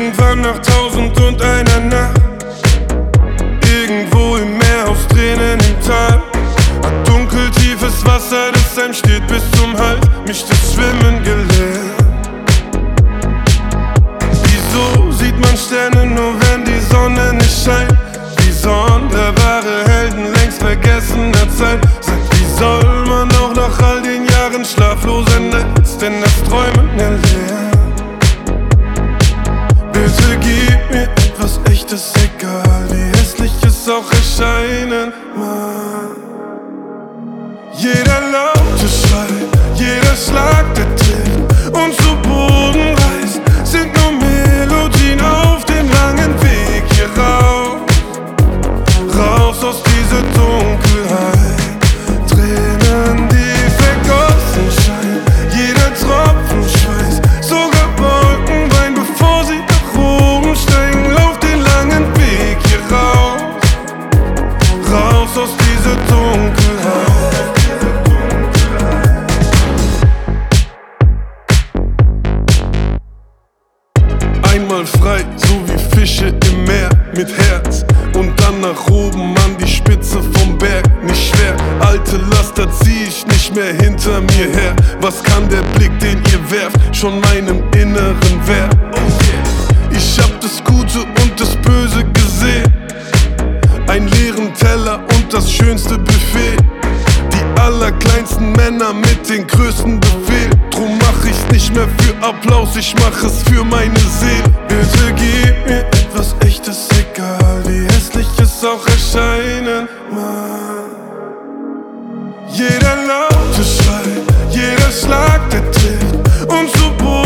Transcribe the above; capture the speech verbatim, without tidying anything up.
Irgendwann nach tausend und einer Nacht, irgendwo im Meer aus Tränen im Tal, hat dunkeltiefes Wasser, das einem steht bis zum Hals, mich das Schwimmen gelehrt. Wieso sieht man Sterne nur, wenn die Sonne nicht scheint? Wie sonderbare Helden längst vergessener Zeit. Sag, wie soll man auch nach all den Jahren schlafloser Nächte denn das Träumen erlernen? Bitte gib mir etwas Echtes, egal wie hässlich es auch erscheinen mag. Jeder laute Schrei, jeder Schlag, der trifft und zu Boden reißt, sind nur Melodien auf dem langen Weg hier raus. Raus aus dieser Dunkelheit, Tränen, die vergossen scheinen, jeder Tropfen Schweiß, sogar Wolken weinen, bevor sie nach oben steigen. Lauf den langen Weg hier raus, raus aus dieser Dunkelheit. Einmal frei, so wie Fische im Meer, mit Herz. Und dann nach oben an die Spitze vom Berg. Nicht schwer, alte Laster zieh ich nicht mehr hinter mir her. Was kann der Blick, den ihr werft, schon meinem Inneren wert? Oh yeah. Ich hab das Gute und das Böse gesehen, einen leeren Teller und das schönste Buffet. Die allerkleinsten Männer mit den größten Befehl. Drum mach ich's nicht mehr für Applaus, ich mach es für meine Seele. Bitte gib mir etwas Echtes, egal wie hässlich es auch erscheinen mag. Jeder laute Schrei, jeder Schlag, der trifft und zu Boden